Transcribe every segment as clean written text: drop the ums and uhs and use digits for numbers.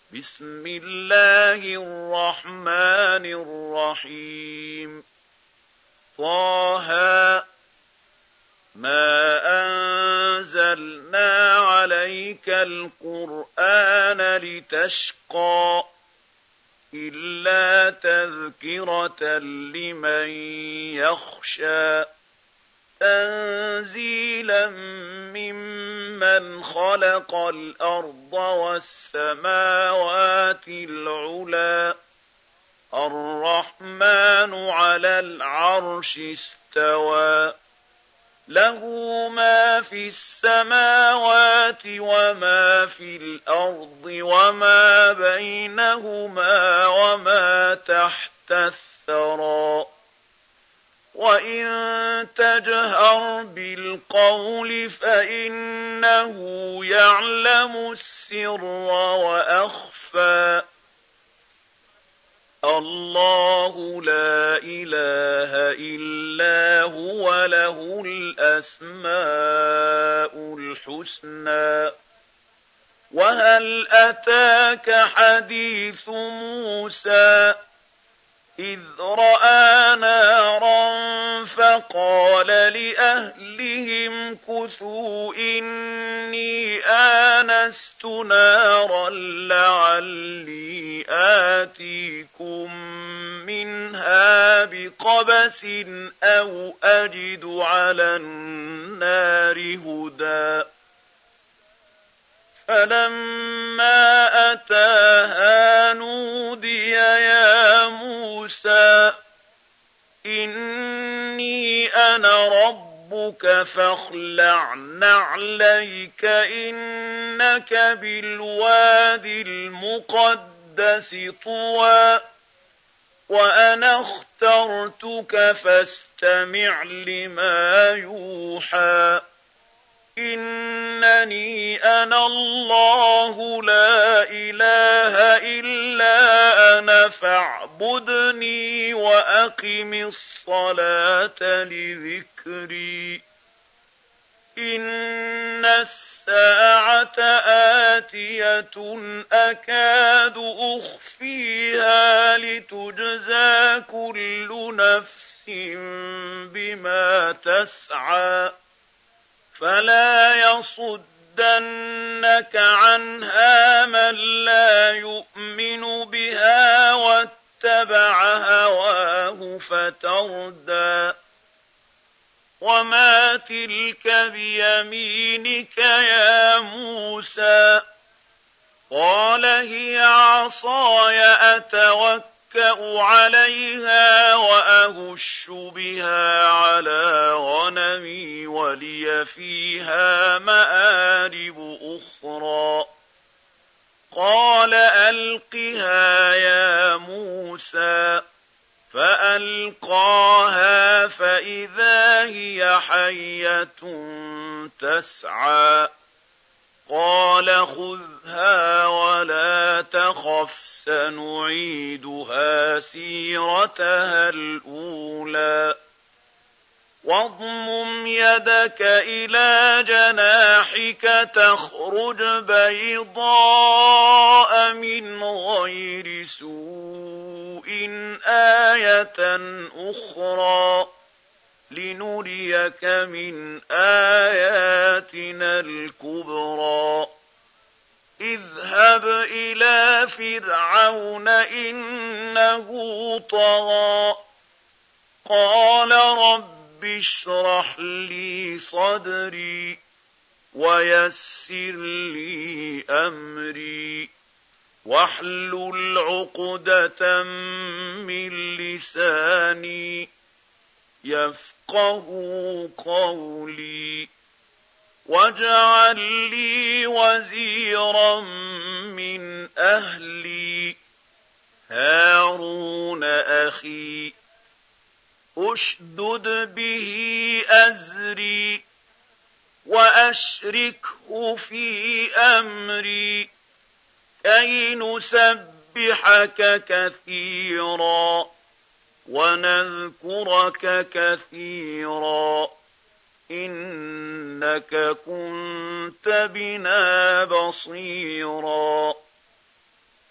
بسم الله الرحمن الرحيم طه ما أنزلنا عليك القرآن لتشقى إلا تذكرة لمن يخشى تنزيلا ممن خلق الأرض والسماوات العلى الرحمن على العرش استوى له ما في السماوات وما في الأرض وما بينهما وما تحت الثرى وإن تجهر بالقول فإنه يعلم السر وأخفى الله لا إله إلا هو له الأسماء الحسنى وهل أتاك حديث موسى إذ رأى نارا فقال لأهلهم كثوا إني آنست نارا لعلي آتيكم منها بقبس أو أجد على النار هدى فلما أتاها نودي يا موسى إني أنا ربك فاخلع نعليك إنك بالوادي المقدس طوى وأنا اخترتك فاستمع لما يوحى إنني أنا الله لا إله إلا أنا فاعبدني وأقم الصلاة لذكري إن الساعة آتية أكاد أخفيها لتجزى كل نفس بما تسعى فلا يصدنك عنها من لا يؤمن بها واتبع هواه فتردى وما تلك بيمينك يا موسى قال هي عصاي أتوكأ عليها وأهش بها على غنمي ولي فيها مآرب أخرى قال ألقها يا موسى فألقاها فإذا هي حية تسعى قال خذها ولا تخف سنعيدها سيرتها الأولى واضمم يدك إلى جناحك تخرج بيضاء من غير سوء آية أخرى لنريك من آياتنا الكبرى اذهب إلى فرعون إنه طغى قال رب اشرح لي صدري ويسر لي أمري واحلل عقدة من لساني يفقهوا قولي واجعل لي وزيرا من أهلي هارون أخي أشدد به أزري وأشركه في أمري كي نسبحك كثيرا ونذكرك كثيرا إنك كنت بنا بصيرا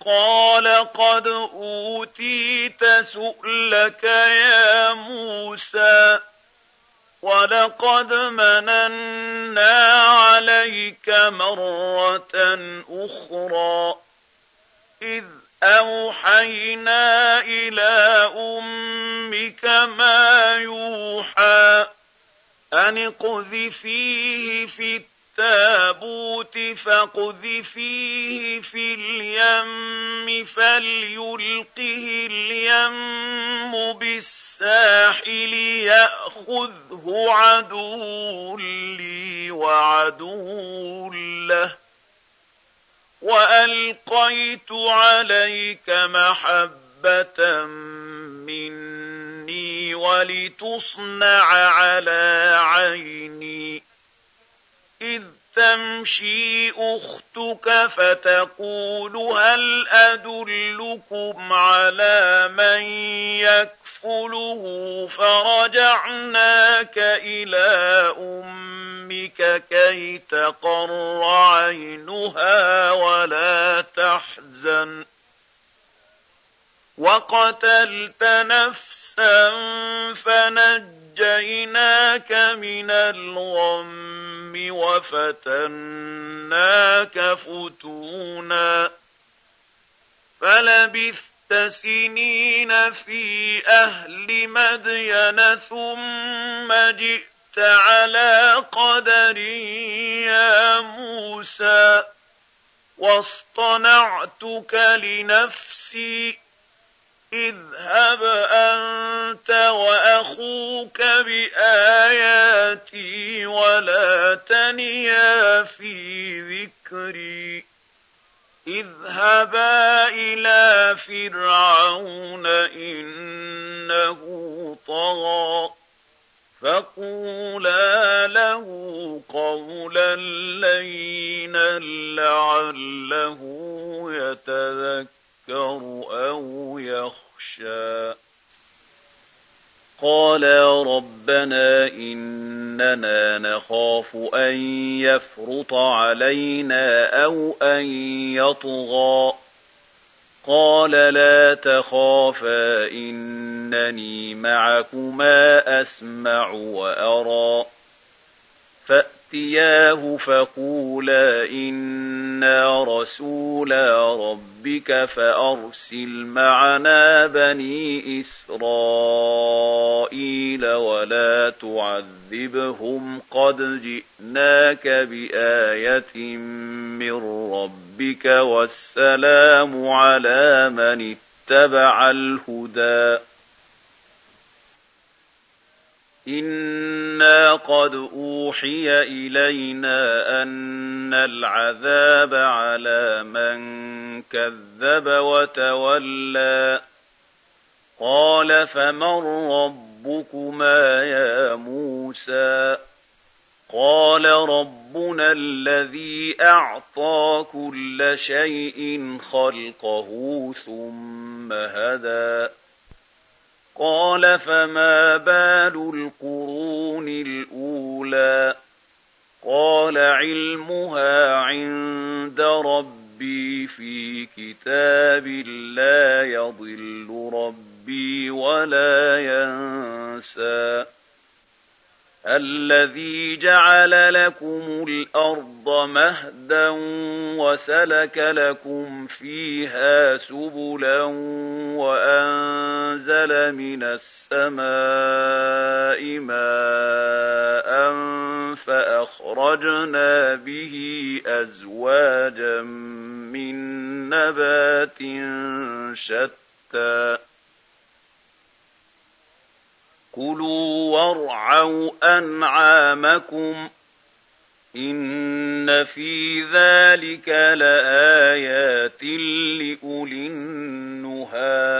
قال قد أوتيت سؤلك يا موسى ولقد مننا عليك مرة أخرى إذ أوحينا إلى أمك ما يوحى أن اقذفيه في التابوت فاقذفيه في اليم فليلقه اليم بالساحل يأخذه عدو لي وعدو له وألقيت عليك محبة مني ولتصنع على عيني إذ تمشي أختك فتقول هل أدلكم على من يكفله فرجعناك إلى أمك كي تقر عينها ولا تحزن وقتلت نفسا فنجيناك من الغم وفتناك فتونا فلبثت سنين في أهل مدين ثم جئت على قدر يا موسى واصطنعتك لنفسي اذهب أنت وأخوك بآياتي ولا تنيا في ذكري اذهبا إلى فرعون إنه طغى فقولا له قولا لينا لعله يتذكر أو يخشى قالا ربنا إننا نخاف أن يفرط علينا أو أن يطغى قال لا تخافا إنني معكما أسمع وأرى فأتياه فقولا إنا رسولا ربك فأرسل معنا بني إسرائيل ولا تعذبهم قد جئناك بآية من ربك والسلام على من اتبع الهدى إنا قد أوحي إلينا أن العذاب على من كذب وتولى قال فمن ربكما يا موسى قال ربنا الذي أعطى كل شيء خلقه ثم هدى قال فما بال القرون الأولى قال علمها عند ربي في كتاب لا يضل ربي ولا ينسى الذي جعل لكم الأرض مهدا وسلك لكم فيها سبلا وأنزل من السماء ماء فأخرجنا به أزواجا من نبات شتى كلوا وارعوا أنعامكم إن في ذلك لآيات لأولي النهى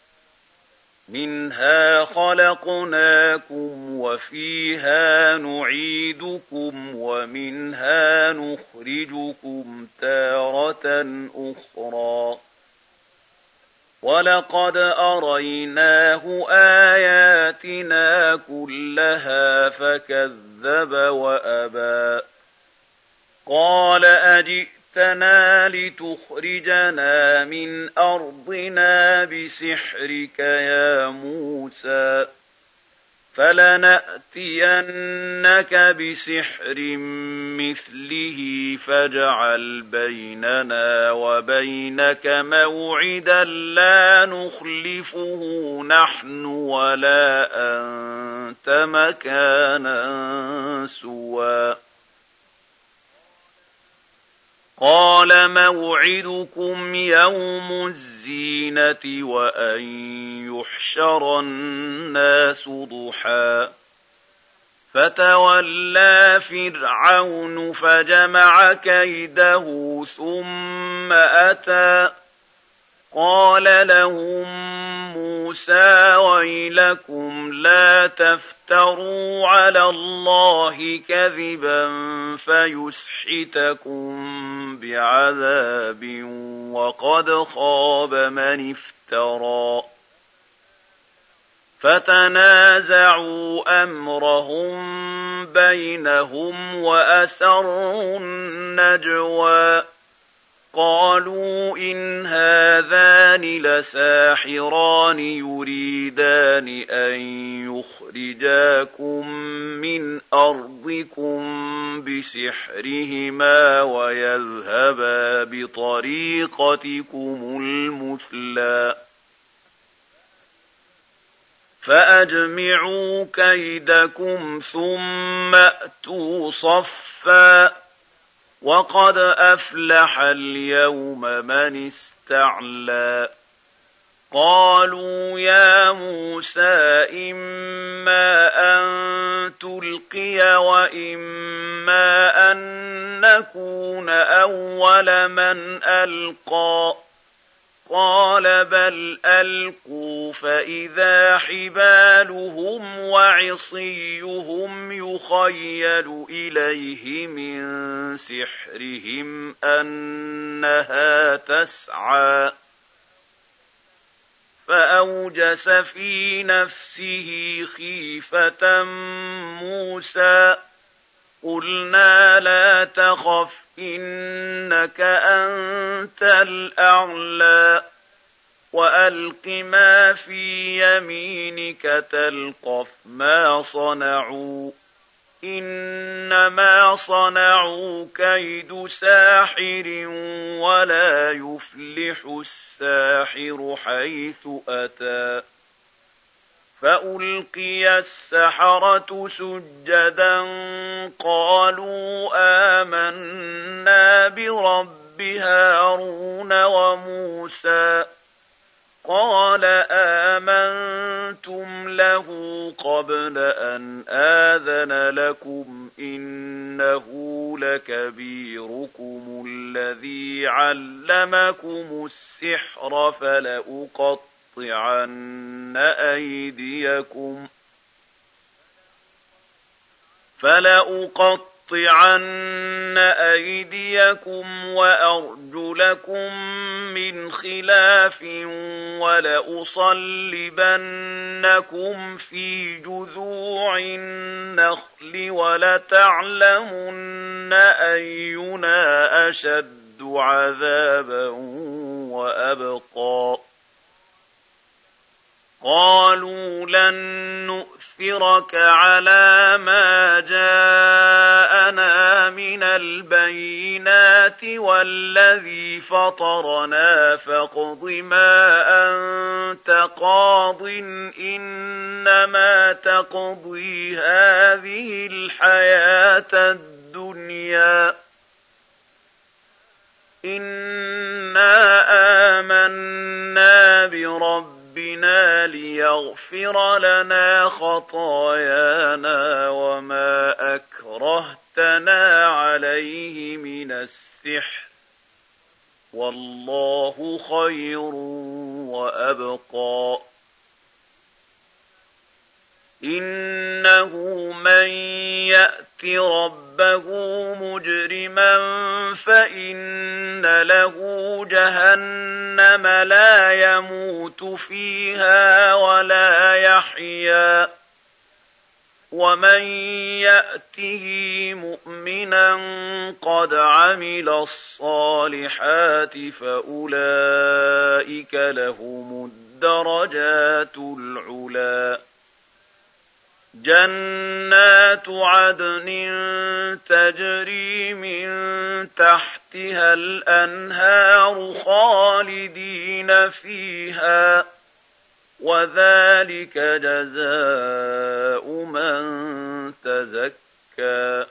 منها خلقناكم وفيها نعيدكم ومنها نخرجكم تارة أخرى ولقد أريناه آياتنا كلها فكذب وأبى قال أجئتني جئتنا لتخرجنا من أرضنا بسحرك يا موسى فلنأتينك بسحر مثله فاجعل بيننا وبينك موعدا لا نخلفه نحن ولا أنت مكانا سوى قال موعدكم يوم الزينة وأن يحشر الناس ضحى فتولى فرعون فجمع كيده ثم أتى قال لهم موسى ويلكم لا تفتروا على الله كذبا فيسحتكم بعذاب وقد خاب من افترى فتنازعوا أمرهم بينهم وأسروا النجوى قالوا إن هذان لساحران يريدان أن يخرجاكم من أرضكم بسحرهما ويذهبا بطريقتكم المثلى فأجمعوا كيدكم ثم أتوا صفا وقد أفلح اليوم من استعلى قالوا يا موسى إما أن تلقي وإما أن نكون أول من ألقى قال بل ألقوا فإذا حبالهم وعصيهم يخيل إليه من سحرهم أنها تسعى فأوجس في نفسه خيفة موسى قلنا لا تخف إنك أنت الأعلى وألق ما في يمينك تلقف ما صنعوا إنما صنعوا كيد ساحر ولا يفلح الساحر حيث أتى فألقي السحرة سجدا قالوا آمنا برب هارون وموسى قال آمنتم له قبل أن آذن لكم إنه لكبيركم الذي علمكم السحر فلأقطعن أيديكم وأرجلكم من خلاف ولأصلبنكم في جذوع النخل ولتعلمن أينا أشد عذابا وأبقى قالوا لن نؤثرك على ما جاءنا من البينات والذي فطرنا فاقض ما أنت قاض إنما تقضي هذه الحياة الدنيا إنا آمنا بربنا ليغفر لنا خطايانا وما أكرهتنا عليه من السحر والله خير وأبقى إنه من يأت ربه مجرما فإن له جهنم لا يموت فيها ولا يحيا ومن يأته مؤمنا قد عمل الصالحات فأولئك لهم الدرجات العلى جنات عدن تجري من تحتها الأنهار خالدين فيها وذلك جزاء من تزكى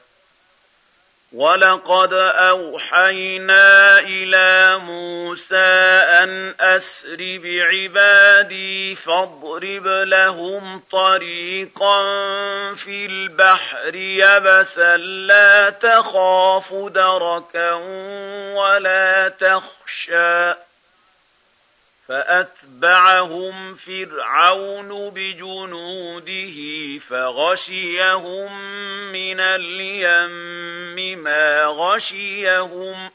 ولقد أوحينا إلى موسى أن أسر بعبادي فاضرب لهم طريقا في البحر يبسا لا تخاف دركا ولا تخشى فأتبعهم فرعون بجنوده فغشيهم من اليم ما غشيهم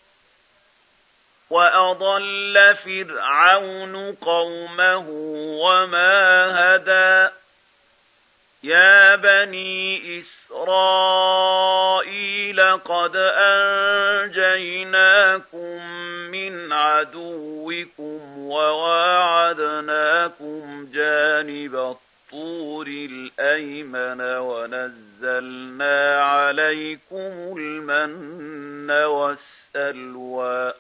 وأضل فرعون قومه وما هدى يا بني إسرائيل قد أنجيناكم من عدوكم وواعدناكم جانب الطور الأيمن ونزلنا عليكم المن والسلوى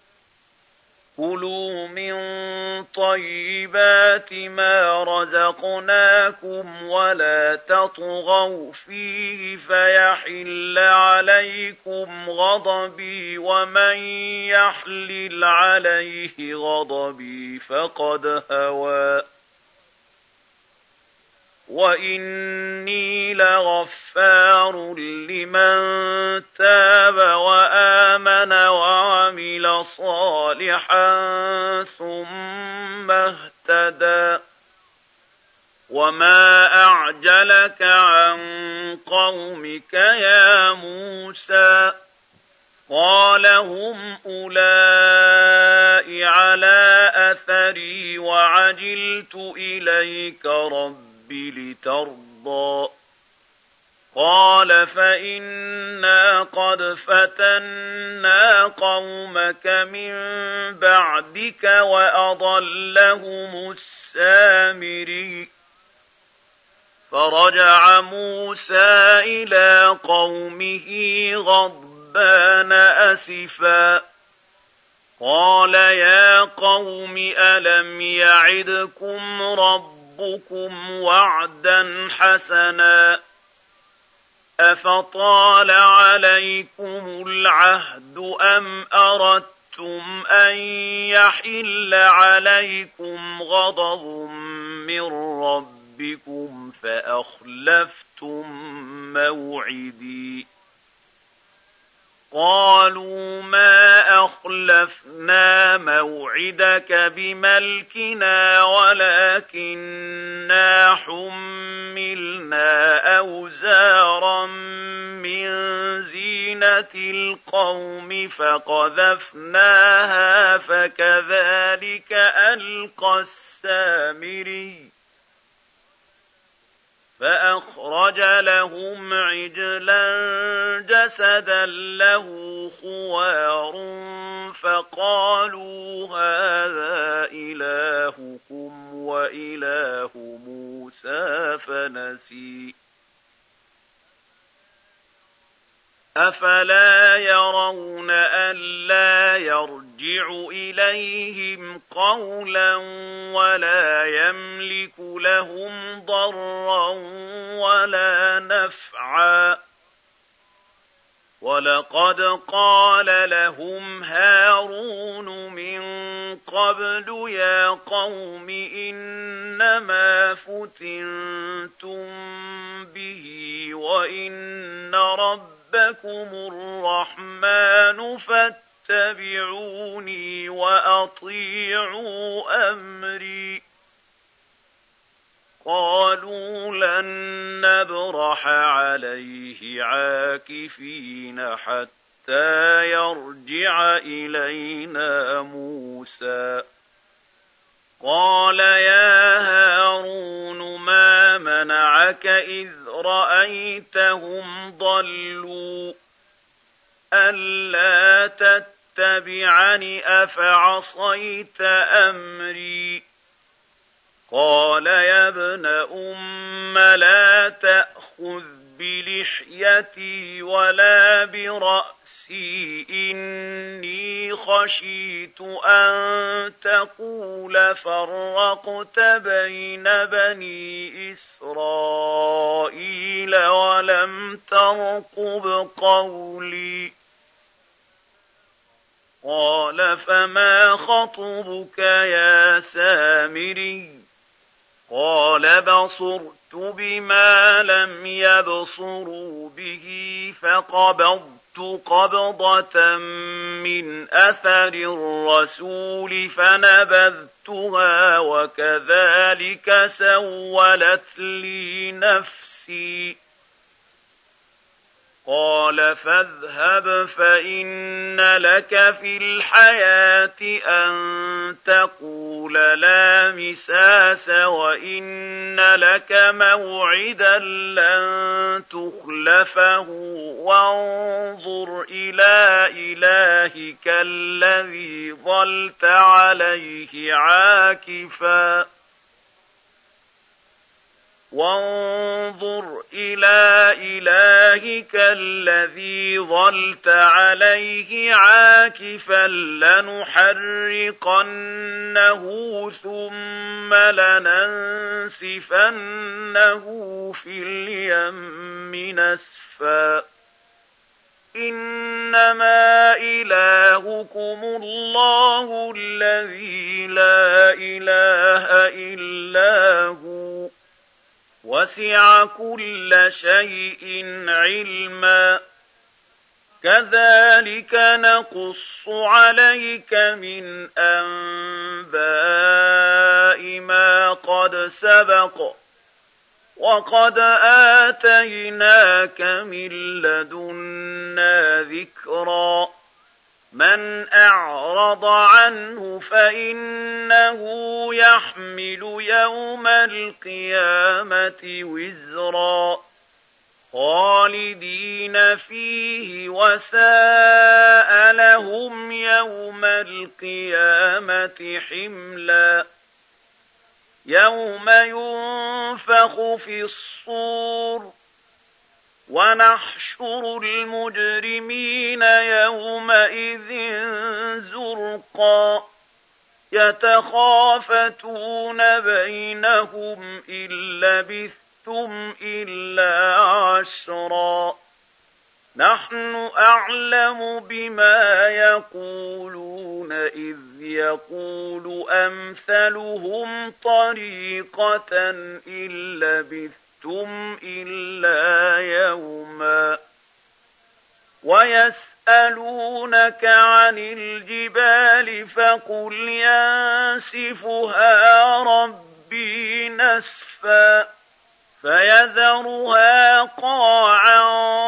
كلوا من طيبات ما رزقناكم ولا تطغوا فيه فيحل عليكم غضبي ومن يحلل عليه غضبي فقد هوى وإني لغفار لمن تاب وآمن وعمل صالحا ثم اهتدى وما أعجلك عن قومك يا موسى قال هم أولئك على أثري وعجلت إليك ربي لترضى قال فإنا قد فتنا قومك من بعدك وأضلهم السامري فرجع موسى إلى قومه غضبان أسفا قال يا قوم ألم يعدكم ربكم وعدا حسنا أفطال عليكم العهد أم أردتم أن يحل عليكم غضب من ربكم فأخلفتم موعدي قالوا ما أخلفنا موعدك بملكنا ولكننا حملنا أوزارا من زينة القوم فقذفناها فكذلك ألقى السامري فأخرج لهم عجلا جسدا له خوار فقالوا هذا إلهكم وإله موسى فنسي أفلا يرون ألا يرجع إليهم قولا ولا يملك لهم ضرا ولا نفعا ولقد قال لهم هارون من قبل يا قوم إنما فتنتم به وإن ربكم الرحمن فاتبعوني وأطيعوا أمري قالوا لن نبرح عليه عاكفين حتى يرجع إلينا موسى قال يا هارون ما منعك إذ رأيتهم ضلوا ألا تتبعني أفعصيت أمري قال يا ابن أم لا تأخذ بلحيتي ولا برأسي إني خشيت أن تقول فرقت بين بني إسرائيل ولم ترقب قولي قال فما خطبك يا سامري قال بصرت بما لم يبصروا به فقبضت قبضة من أثر الرسول فنبذتها وكذلك سولت لي نفسي قال فاذهب فإن لك في الحياة أن تقول لا مساس وإن لك موعدا لن تخلفه وانظر إلى إلهك الذي ظلت عليه عاكفا وانظر إلى إلهك الذي ظلت عليه عاكفا لنحرقنه ثم لننسفنه في اليم نسفا إنما إلهكم الله الذي لا إله إلا هو وسع كل شيء علما كذلك نقص عليك من أنباء ما قد سبق وقد آتيناك من لدنا ذكرا من أعرض عنه فإنه يحمل يوم القيامة وزرا خالدين فيه وساء لهم يوم القيامة حملا يوم ينفخ في الصور ونحشر المجرمين يومئذ زرقا يتخافتون بينهم إن لبثتم إلا عشرا نحن أعلم بما يقولون إذ يقول أمثلهم طريقة إن لبثتم إلا يوما ويسألونك عن الجبال فقل ينسفها ربي نسفا فيذرها قاعا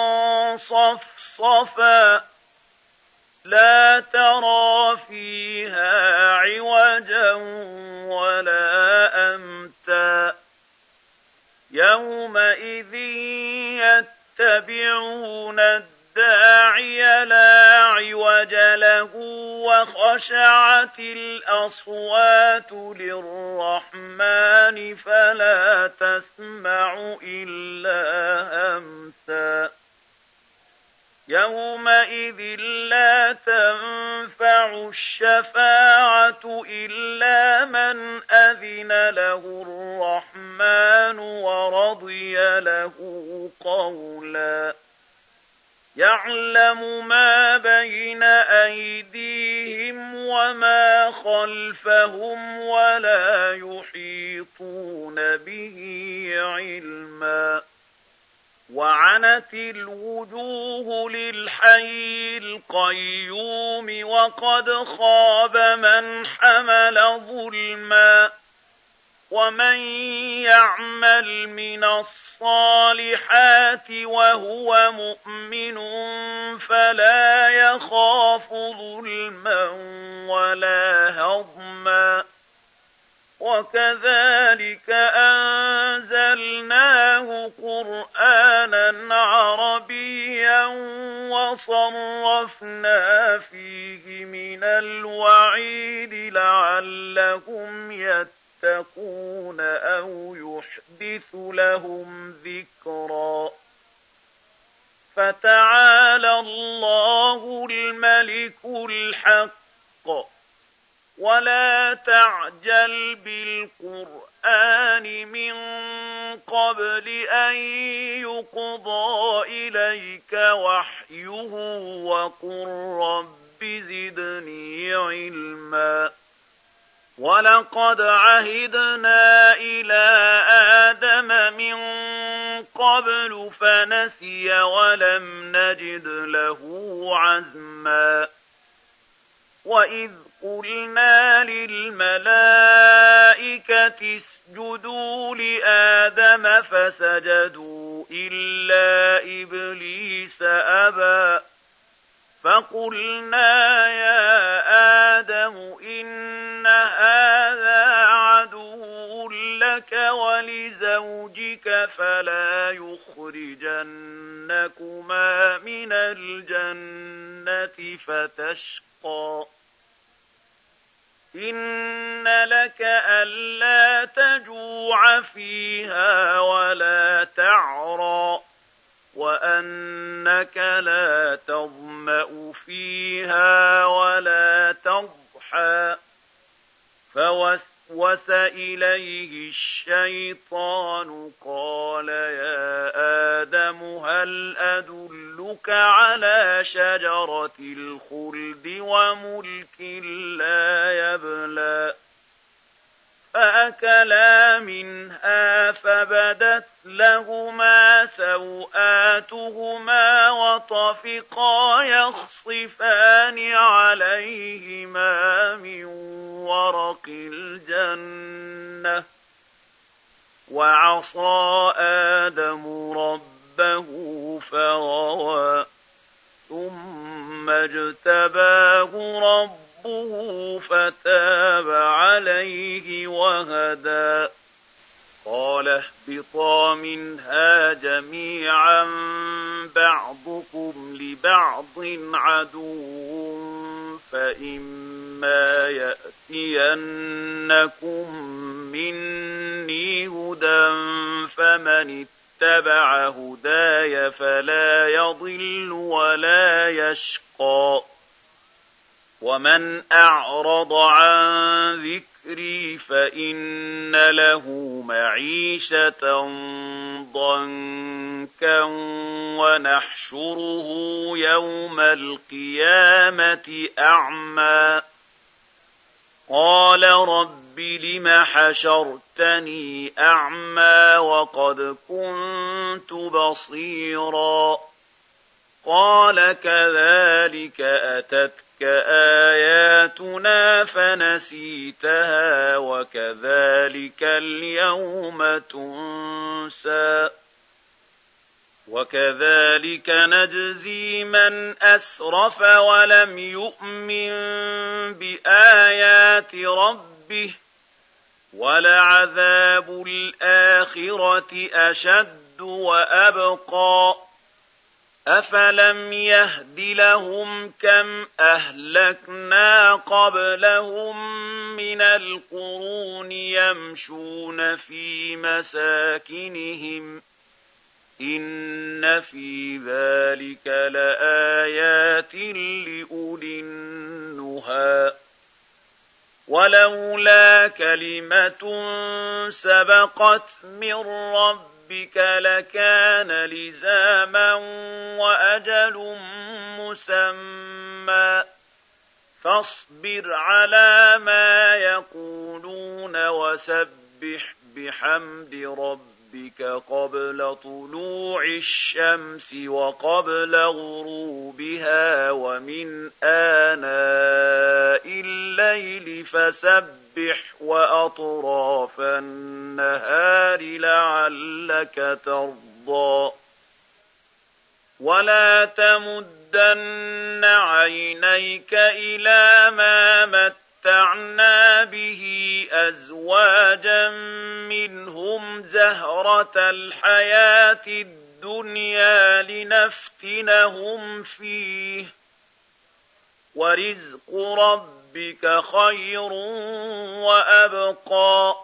صفصفا لا ترى فيها عوجا ولا أمتا يومئذ يتبعون الداعي لا عوج له وخشعت الأصوات للرحمن فلا تسمع إلا همسا يومئذ لا تنفع الشفاعة إلا من أذن له الرحمن ورضي له قولا يعلم ما بين أيديهم وما خلفهم ولا يحيطون به علما وعنت الوجوه للحي القيوم وقد خاب من حمل ظلما ومن يعمل من الصالحات وهو مؤمن فلا يخاف ظلما ولا هضما وكذلك أنزلناه قرآنا قرآنا عربيا وصرفنا فيه من الوعيد لعلهم يتقون أو يحدث لهم ذكرا. فتعالى الله الملك الحق ولا تعجل بالقرآن من قبل أن يقضى إليك وحيه وقل رب زدني علما. ولقد عهدنا إلى آدم من قبل فنسي ولم نجد له عزما. وإذ قلنا للملائكة اسجدوا لآدم فسجدوا إلا إبليس أبى فقلنا يا آدم إن هذا عدو لك ولزوجك فلا يخرجنكما من الجنة فتشقى. إن لك ألا تجوع فيها ولا تعرى وأنك لا تظمأ فيها ولا تضحى. فوسوس إليه الشيطان قال يا آدم هل أدلك على شجرة الخلد وملك لا يبلى. فأكلا منها فبدت لهما سوآتهما وطفقا يخصفان عليهما من ورق الجنة وعصى آدم ربه فغوى ثم اجتباه ربه فتاب عليه وهدى. قال اهبطا منها جميعا بعضكم لبعض عدو فإما يأتينكم مني هدى فمن اتبع هداي فلا يضل ولا يشقى. ومن أعرض عن ذكري فإن له معيشة ضنكا ونحشره يوم القيامة أعمى. قال رب لم حشرتني أعمى وقد كنت بصيرا. قال كذلك أتتك آياتنا فنسيتها وكذلك اليوم تنسى. وكذلك نجزي من أسرف ولم يؤمن بآيات ربه ولعذاب الآخرة أشد وأبقى. أفلم يهد لهم كم أهلكنا قبلهم من القرون يمشون في مساكنهم إن في ذلك لآيات لأولي النهى. ولولا كلمة سبقت من ربك لكان لزاما وأجل مسمى. فاصبر على ما يقولون وسبح بحمد ربك قبل طلوع الشمس وقبل غروبها ومن آناء الليل فسبح وأطراف النهار لعلك ترضى. ولا تمدن عينيك إلى ما متعنا به أزواجا منهم زهرة الحياة الدنيا لنفتنهم فيه ورزق ربك خير وأبقى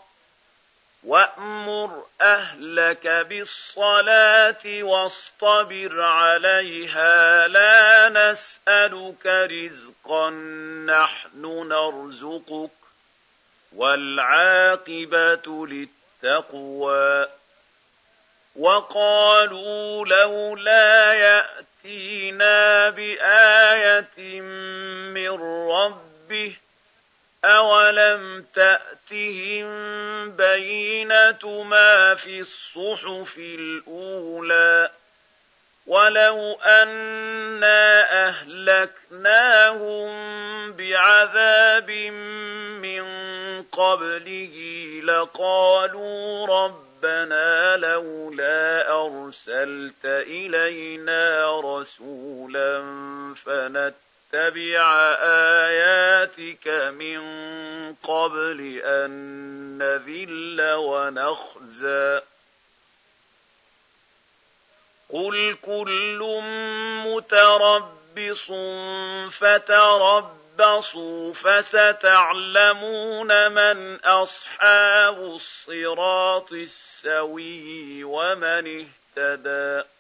وأمر أهلك بالصلاة واصطبر عليها لا نسألك رزقا نحن نرزقك والعاقبة للتقوى وقالوا لولا يأتينا بآية من ربه أولم تأتهم بينة ما في الصحف الأولى ولو أنا أهلكناهم بعذاب من قبله لقالوا ربنا لولا أرسلت إلينا رسولا فنتبع آياتك من قبل أن نذل ونخزى قل كل متربص فتربصوا فستعلمون من أصحاب الصراط السوي ومن اهتدى